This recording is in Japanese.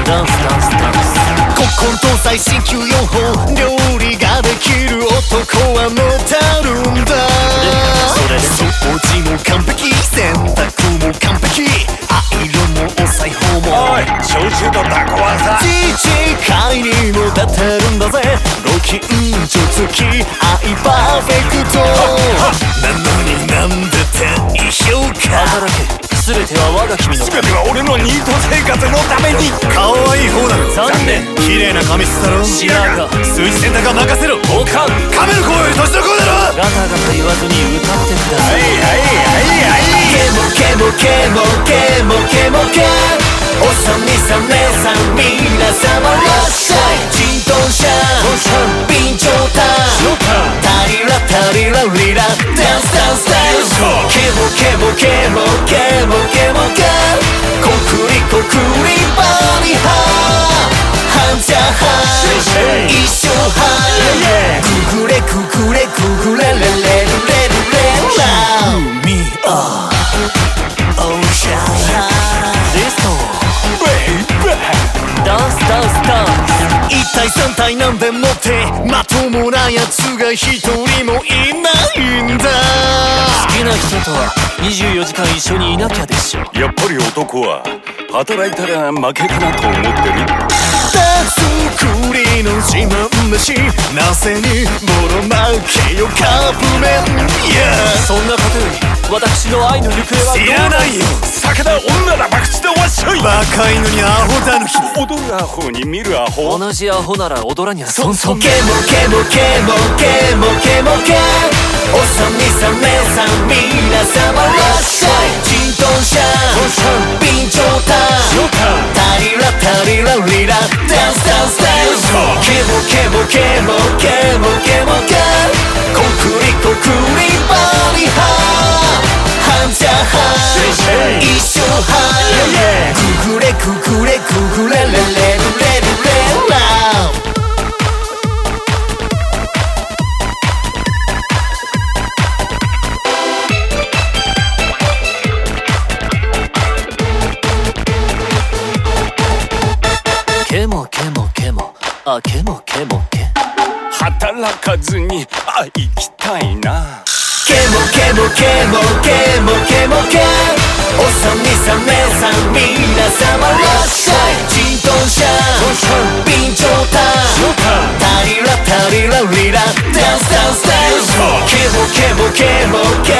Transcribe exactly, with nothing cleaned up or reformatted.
ダンスダンスダンス。 古今東西新旧四法料理ができる男はモテるんだ。 それで掃除も完璧、洗濯も完璧、アイロンもお裁縫も。 おい焼酎とタコはさ、 自治会にも立てるんだぜ。ご近所付き愛パーフェクトなのになんで低評価。 働け、全ては我が君の全ては俺のニート生活のために。 可愛い方だろ。 残念。 綺麗な髪質だろ。 白髪。 数字選択は任せろ。 おかん。 カメの子より年の子だろ。 ガタガタ言わずに歌ってください。 はいはいはいはい。 ケモケモケモケモケモケ、おさみさん姉さん皆様らっしゃい。チントンシャン備長炭タリラタリラリラダンスダンスダンス。ケモケモケモケモケモケ、コクリコクリバリハーハンジャハン一生ハンググレググレググレレレレレレレラーミーアーオーシャンディスコダンスダンスダンス。 一体三体なんでもってまともなやつが一人もいないんだ。 好きな人とはにじゅうよじかん一緒にいなきゃでしょ。 やっぱり男は働いたら負けかなと思ってる。 手作りの自慢飯、なぜにボロ負けよカップ麺。 そんなことより私の愛の行方はどう知らないよ。酒だ女だ博打だわっしょい。 バカ犬にアホだぬき。 踊るアホに見るアホ。 同じアホなら踊らにゃそんそん。 ケモケモケモケモケモケ、おさみさん姉さん皆様らっしゃい。チントンシャン備長炭タリラタリラリラダンスダンスダンス。ケモケモケモケモケモケ、コクリコクリバリハーハンジャハン一生ハンググレググレググレレレレレレラー。 ケモケモケモ、あケモケモケ。 働かずにあ生きたいな。 ケモケモケモケモケモケ、おさみさん姉さん皆様らっしゃい。チントンシャン備長炭タリラタリラリラダンスダンスダンス。ケモケモケモケ